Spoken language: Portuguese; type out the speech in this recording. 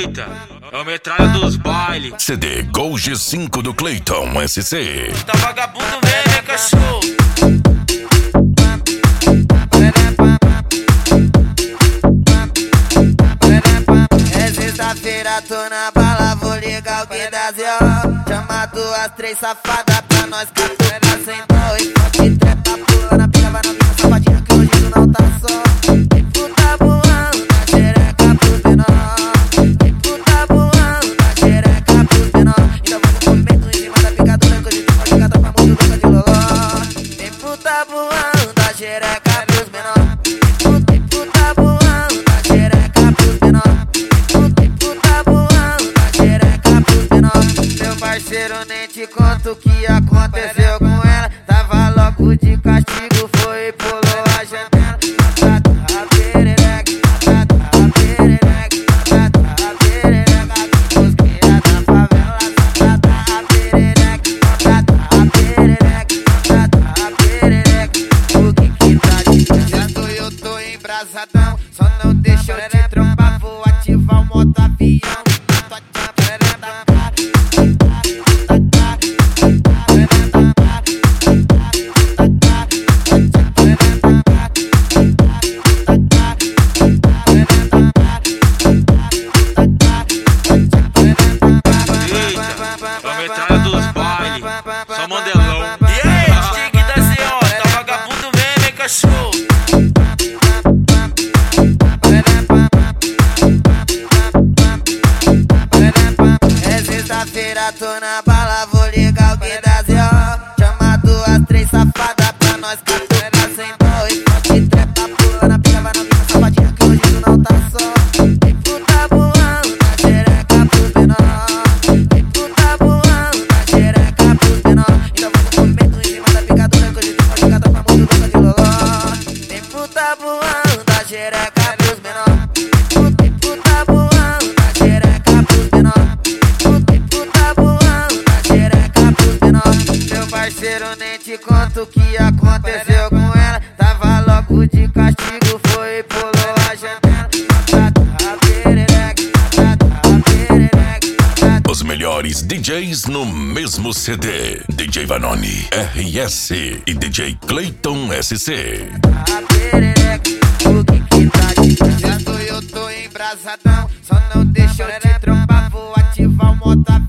Eita, é o metralha dos bailes. CD Gol G5 do Clayton SC. Tá vagabundo mesmo, hein, cachorro? É sexta-feira, tô na bala, vou ligar o que dá ZO. Chama duas, três safadas pra nós catucar sem dó. E pode trepa, pula na pica, vai na minha safadinha que hoje tu não tá só. E puta voando na xereca pros menor. E puta voando na xereca pros menor. Então vamos comendo em cima da picadura que hoje tu pode catar pra muito boca de loló. E puta voando na xereca pros menor. E puta voando na xereca pros menor. Meu parceiro, nem te conto o que aconteceu com ela. Tava louco de castigo, foi e pulou a janela. A perereca, a perereca, a perereca. Mosqueira da favela, a perereca, a perereca, a perereca. O que tá dizendo? Eu tô embrasadão, só não deixa eu te trompar. Vou ativar o modo avião. Só Mandelão. E aí, tique da senhora, tá vagabundo mesmo, hein, cachorro? É sexta-feira, tô na bala, vou ligar o que dá ZO. Chama duas, três safadas pra nós catucar sem dó. E pode trepa, pula na pica, vai na minha safadinha que hoje tu não tá só. E puta voando na xereca pros menor. E puta voando na xereca pros menor. Então vamos comendo em cima da picadura que hoje tu pode catar pra muito boca de loló. E puta voando na xereca pros menor. E puta voando na xereca pros menor. E puta voando na xereca pros menor. Meu parceiro, nem te conto o que aconteceu com ela. Tava louco de castigo, foi e pulou a janela. A perereca, a perereca. Os melhores DJs no mesmo CD. DJ Vanoni, RS e DJ Clayton SC. A perereca, o que tá dizendo? Eu tô embrasadão, só não deixa eu te trompar. Vou ativar o modo